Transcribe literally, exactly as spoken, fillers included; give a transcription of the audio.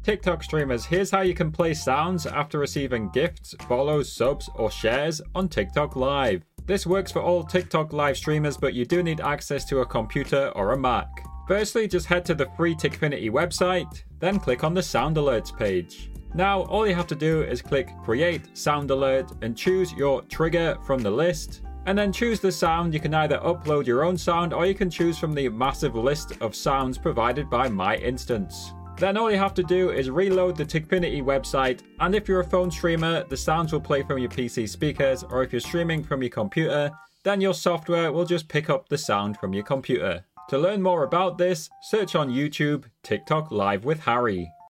TikTok streamers, here's how you can play sounds after receiving gifts, follows, subs, or shares on TikTok Live. This works for all TikTok Live streamers, but you do need access to a computer or a Mac. Firstly, just head to the free Tikfinity website, then click on the Sound Alerts page. Now, all you have to do is click Create Sound Alert and choose your trigger from the list, and then choose the sound. You can either upload your own sound or you can choose from the massive list of sounds provided by My Instance. Then all you have to do is reload the Tikfinity website, and if you're a phone streamer, the sounds will play from your P C speakers, or if you're streaming from your computer, then your software will just pick up the sound from your computer. To learn more about this, search on YouTube TikTok Live with Harry.